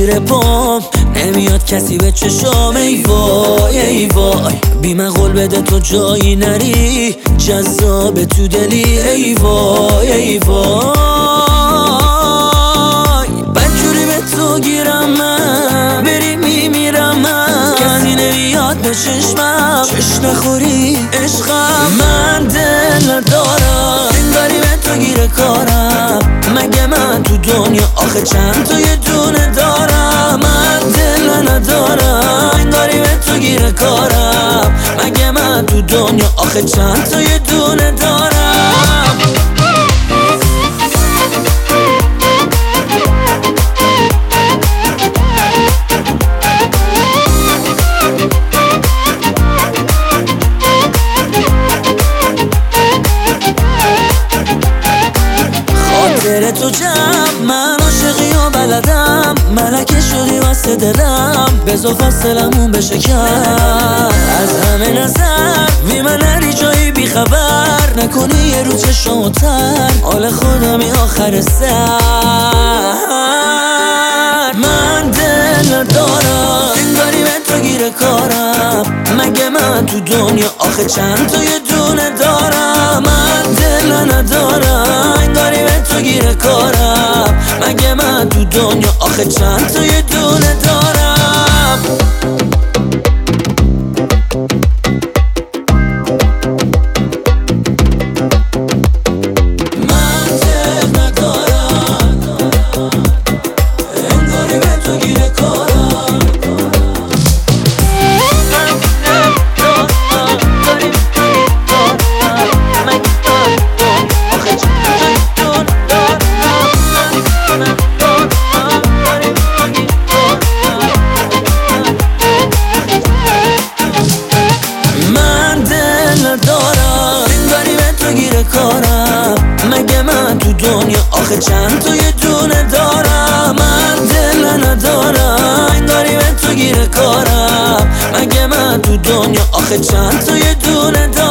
زیر پام نمیاد کسی به چشام. ای وای ای وای بی من قول بده تو جایی نری، جذاب تو دلی. ای وای ای وای بدجوری به تو گیرم من، بری میمیرم من، کسی نمیاد به چشمم، چشم نخوری عشقم. من دل ندارم انگاری به تو گیر کارم، مگه من تو دنیا آخه چند تا یه دونه دارم. من دل ندارم انگاری به تو گیر کارم، مگه من تو دنیا آخه چند تا یه دونه دارم. خاطر تو جمع من عاشقی و بلدم، ملکه شدی واسه دلم، بذار فاصلمون بشه کم. از همه نظر بی من نری جایی بی خبر، نکنی یه رو چشم تر، حال خودمی آخر سر. من دل ندارم انگاری به تو گیر کارم، مگه من تو دنیا آخه چند تا یه دونه دارم. من دل ندارم انگاری به تو گیر کارم، مگه من تو دنیا آخه چند تا یه دونه دارم. من دل ندارم انگاری به تو گیر کارم، مگه من تو دنیا آخه چند تا یه دونه دارم. من دل ندارم انگاری به تو گیر کارم، مگه من تو دنیا آخه چند تا یه دونه دارم.